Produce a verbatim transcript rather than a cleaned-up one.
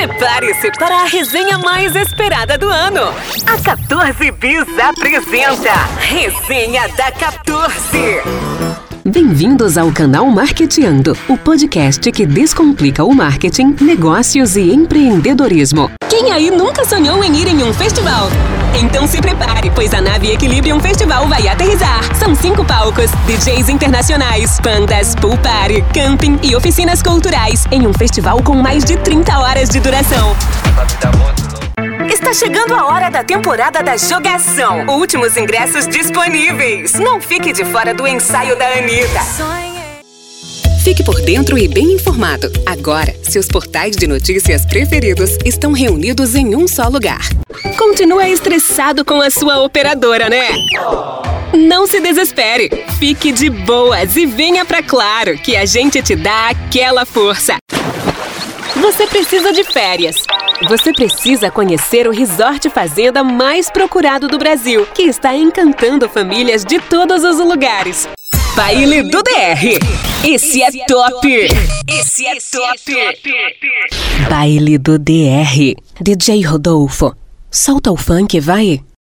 Prepare-se para a resenha mais esperada do ano. A quatorze Bis apresenta Resenha da quatorze. Bem-vindos ao canal Marketeando, o podcast que descomplica o marketing, negócios e empreendedorismo. Quem aí nunca sonhou em ir em um festival? Então se prepare, pois a nave Equilibrium Festival vai aterrissar. São cinco palcos, D Js internacionais, pandas, pool party, camping e oficinas culturais em um festival com mais de trinta horas de duração. Está chegando a hora da temporada da jogação. Últimos ingressos disponíveis. Não fique de fora do ensaio da Anitta. Fique por dentro e bem informado. Agora, seus portais de notícias preferidos estão reunidos em um só lugar. Continua estressado com a sua operadora, né? Não se desespere. Fique de boas e venha pra Claro, que a gente te dá aquela força. Você precisa de férias. Você precisa conhecer o resort fazenda mais procurado do Brasil, que está encantando famílias de todos os lugares. Baile do D R. Esse é top. Esse é top. Baile do D R. D J Rodolfo, solta o funk, vai.